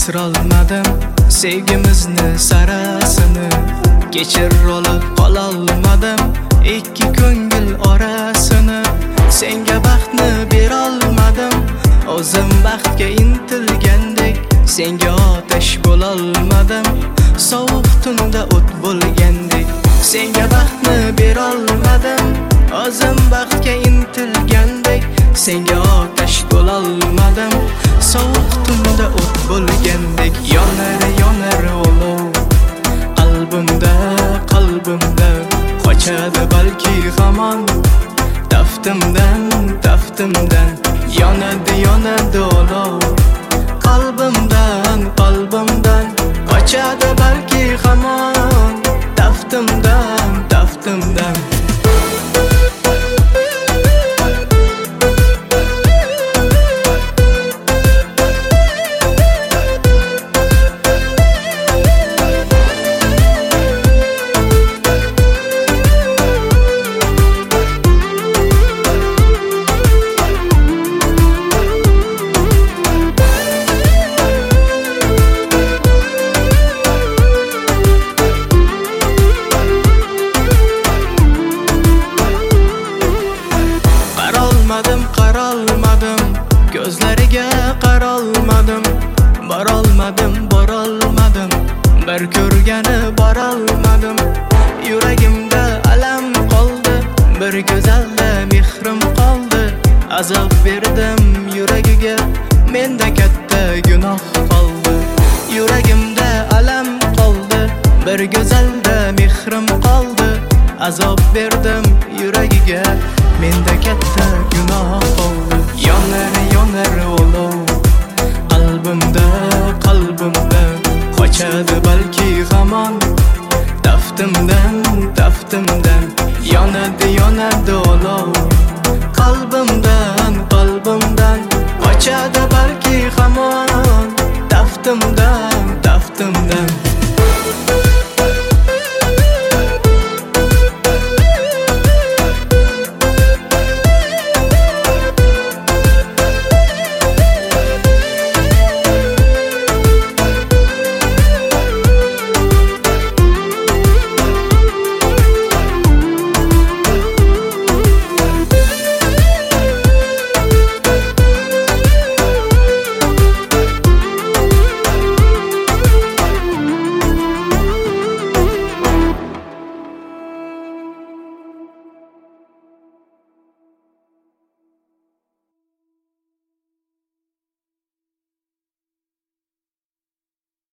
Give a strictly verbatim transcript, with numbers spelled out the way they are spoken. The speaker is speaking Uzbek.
asrolmadim sevgimizni sarasini, kechir olib qololmadim ikki ko'ngil orasini. Senga baxtni berolmadim, o'zim baxtga intilgandek, senga otash bo'lolmadim, sovuq tunda o't bo'lgandek. Senga baxtni berolmadim, o'zim baxtga intilgandek, senga otash bo'lolmadim, sovuq tunda o't bo'lgandek. Yonar yonar olov qalbimda, qalbimda qochadi balki hamon taftimdan, taftimdan. Yonadi yonadi olov qalbimdan, qalbimdan qochadi balki hamon taftimdan, taftimdan. Qarolmadim, ko'zlariga qarolmadim, borolmadim, borolmadim, bir ko'rgani borolmadim. Yuragimda alam qoldi, bir go'zalda mehrim qoldi. Azob berdim yuragiga, menda katta gunoh qoldi. Yuragimda alam qoldi, bir go'zalda mehrim qoldi. Azob berdim yuragiga, menda katta gunoh qoldi. Yonar yonar olov qalbimda, qalbimda qochadi balki hamon taftimdan, taftimdan. Yonadi yonadi olov qalbimdan, qalbimdan qochadi balki hamon taftimdan.